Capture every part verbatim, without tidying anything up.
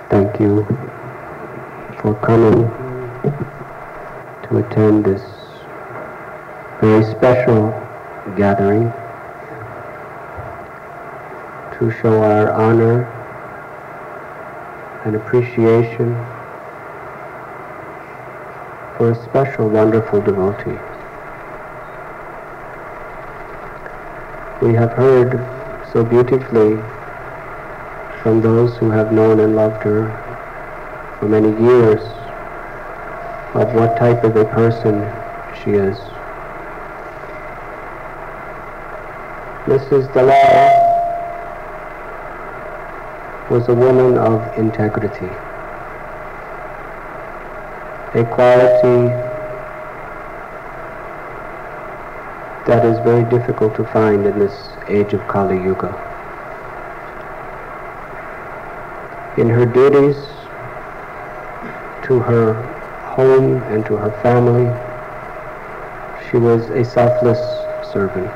Thank you for coming to attend this very special gathering to show our honor and appreciation for a special, wonderful devotee. We have heard so beautifully from those who have known and loved her for many years of what type of a person she is. Missus Dalal was a woman of integrity, a quality that is very difficult to find in this age of Kali Yuga. In her duties to her home and to her family, she was a selfless servant,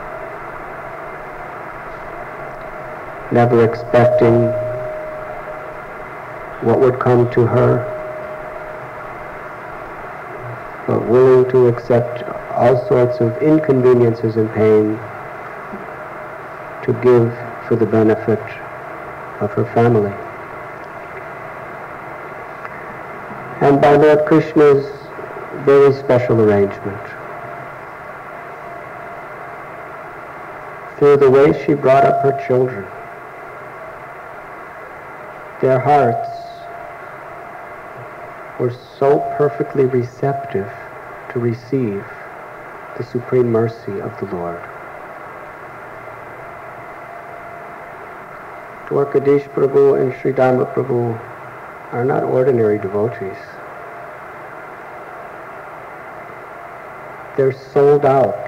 never expecting what would come to her, but willing to accept all sorts of inconveniences and pain to give for the benefit of her family. And by Lord Krishna's very special arrangement, through the way she brought up her children, their hearts were so perfectly receptive to receive the supreme mercy of the Lord. Dwarkadish Prabhu and Sri Dharma Prabhu are not ordinary devotees. They're sold out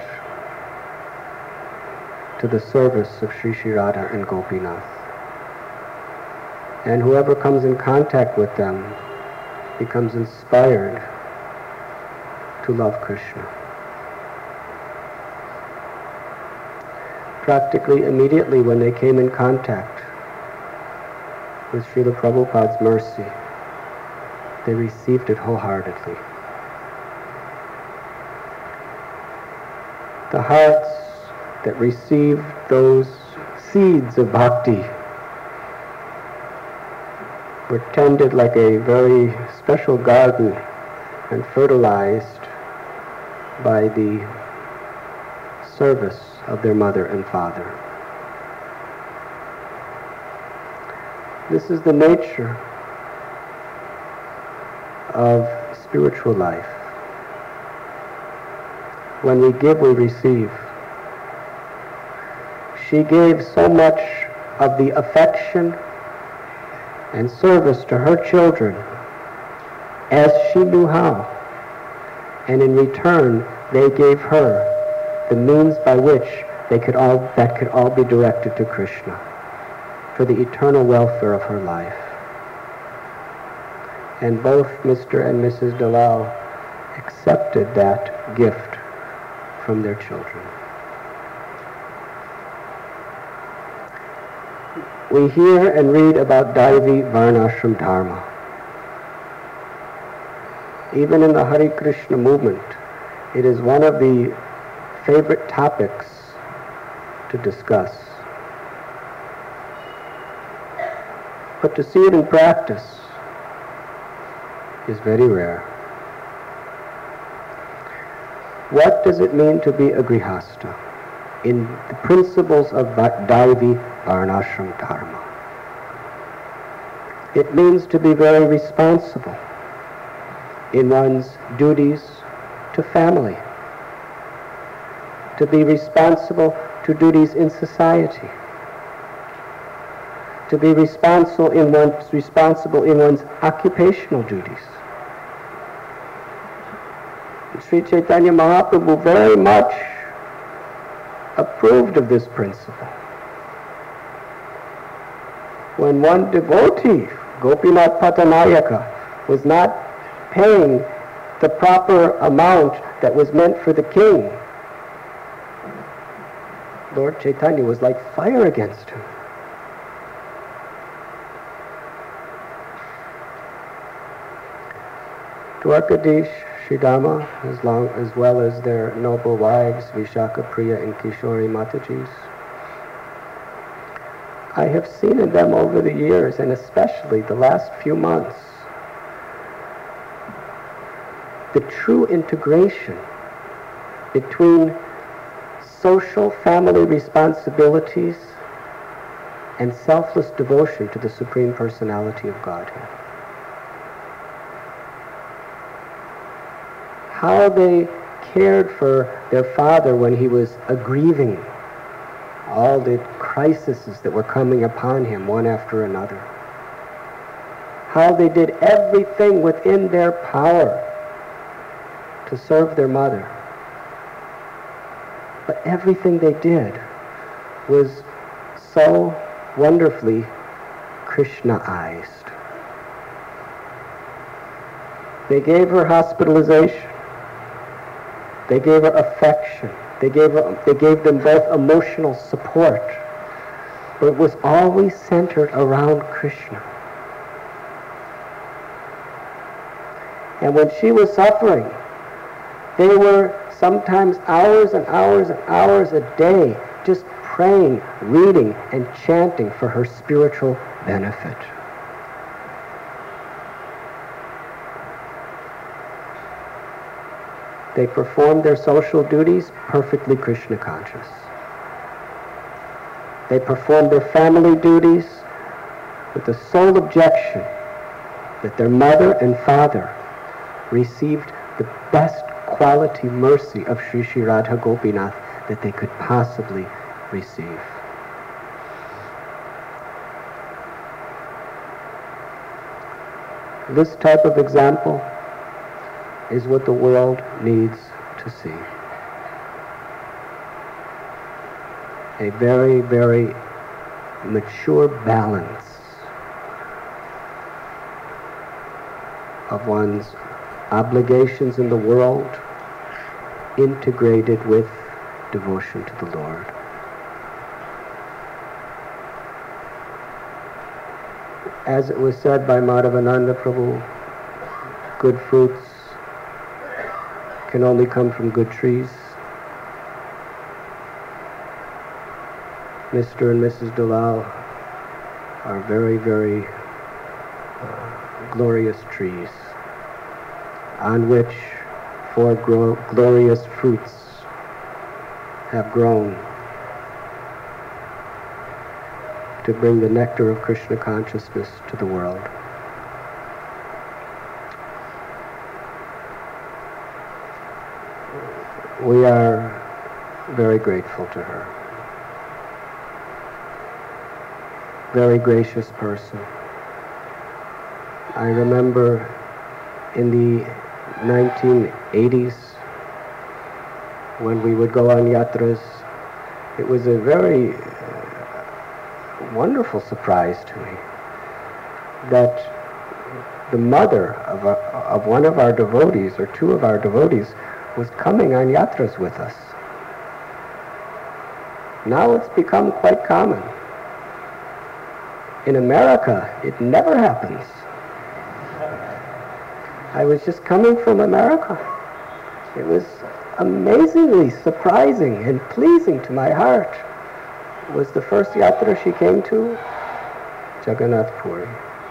to the service of Sri Sri Radha and Gopinath. And whoever comes in contact with them becomes inspired to love Krishna. Practically immediately when they came in contact with Srila Prabhupada's mercy, they received it wholeheartedly. The hearts that received those seeds of bhakti were tended like a very special garden and fertilized by the service of their mother and father. This is the nature of spiritual life. When we give, we receive. She gave so much of the affection and service to her children as she knew how. And in return, they gave her the means by which they could all, that could all be directed to Krishna for the eternal welfare of her life. And both Mister and Missus Dalal accepted that gift from their children. We hear and read about Daivi Varnashram Dharma. Even in the Hare Krishna movement, it is one of the favorite topics to discuss. But to see it in practice is very rare. What does it mean to be a grihastha in the principles of Daivi Varnashram Dharma? It means to be very responsible in one's duties to family, to be responsible to duties in society, to be responsible in one's, responsible in one's occupational duties. Sri Chaitanya Mahaprabhu very much approved of this principle. When one devotee, Gopinath Patanayaka, was not paying the proper amount that was meant for the king, Lord Chaitanya was like fire against him. Dwarkadish, Sridama, as, long, as well as their noble wives, Vishaka Priya and Kishori Matajis. I have seen in them over the years, and especially the last few months, the true integration between social family responsibilities and selfless devotion to the Supreme Personality of Godhead. How they cared for their father when he was a grieving, all the crises that were coming upon him one after another. How they did everything within their power to serve their mother. But everything they did was so wonderfully Krishnaized. They gave her hospitalization. They gave her affection. They gave her, they gave them both emotional support. But it was always centered around Krishna. And when she was suffering, they were sometimes hours and hours and hours a day just praying, reading, and chanting for her spiritual benefit. They performed their social duties perfectly Krishna conscious. They performed their family duties with the sole objection that their mother and father received the best quality mercy of Sri Sri Radha Gopinath that they could possibly receive. This type of example is what the world needs to see. A very, very mature balance of one's obligations in the world integrated with devotion to the Lord. As it was said by Madhavananda Prabhu, good fruits can only come from good trees. Mister and Missus Dalal are very, very uh, glorious trees on which four gro- glorious fruits have grown to bring the nectar of Krishna consciousness to the world. We are very grateful to her. Very gracious person. I remember in the nineteen eighties when we would go on yatras, it was a very uh, wonderful surprise to me that the mother of, a, of one of our devotees, or two of our devotees, was coming on yatras with us. Now it's become quite common. In America, it never happens. I was just coming from America. It was amazingly surprising and pleasing to my heart. It was the first yatra she came to, Jagannath Puri.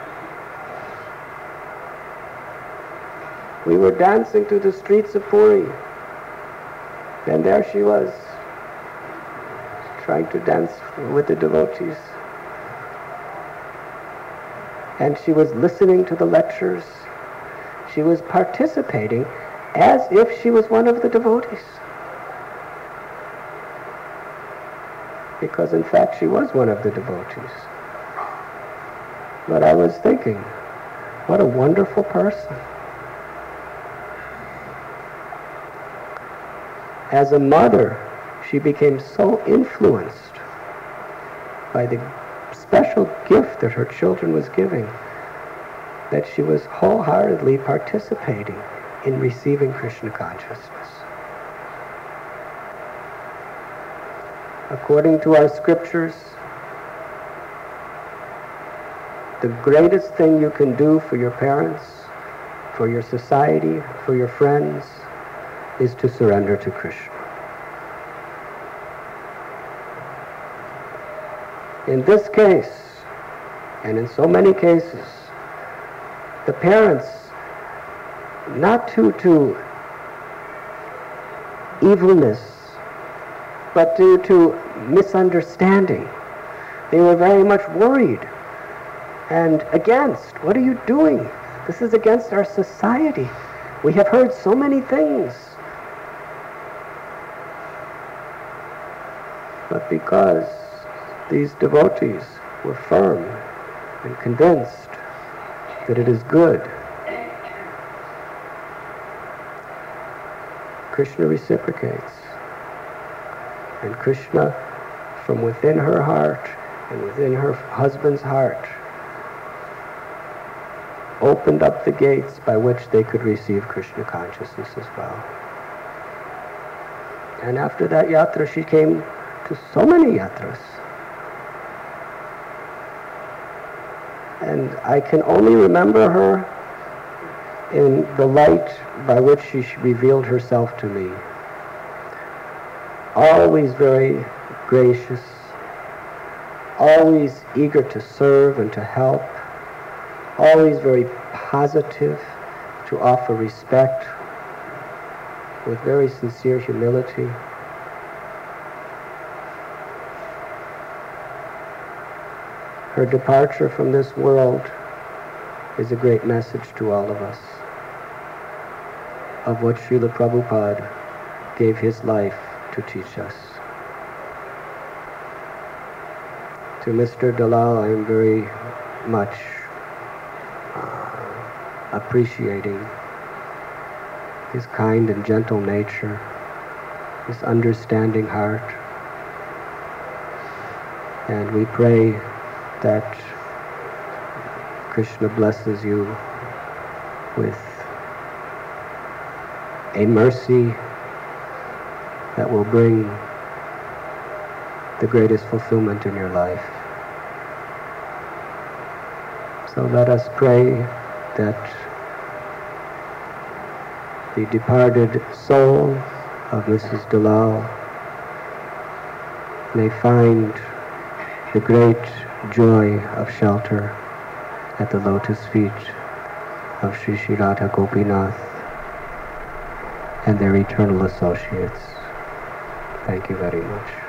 We were dancing through the streets of Puri, and there she was, trying to dance with the devotees. And she was listening to the lectures. She was participating as if she was one of the devotees. Because in fact she was one of the devotees. But I was thinking, what a wonderful person. As a mother, she became so influenced by the special gift that her children was giving that she was wholeheartedly participating in receiving Krishna consciousness. According to our scriptures, the greatest thing you can do for your parents for your society, for your friends, is to surrender to Krishna. In this case, and in so many cases, the parents, not due to evilness, but due to misunderstanding, they were very much worried and against. What are you doing? This is against our society. We have heard so many things. But because these devotees were firm and convinced that it is good, Krishna reciprocates. And Krishna, from within her heart and within her husband's heart, opened up the gates by which they could receive Krishna consciousness as well. And after that yatra, she came to so many yatras. And I can only remember her in the light by which she revealed herself to me. Always very gracious, always eager to serve and to help, always very positive, to offer respect with very sincere humility. Her departure from this world is a great message to all of us of what Srila Prabhupada gave his life to teach us. To Mister Dalal, I am very much uh, appreciating his kind and gentle nature, his understanding heart, and we pray that Krishna blesses you with a mercy that will bring the greatest fulfillment in your life. So let us pray that the departed soul of Missus Dalal may find the great joy of shelter at the lotus feet of Sri Sri Radha Gopinath and their eternal associates. Thank you very much.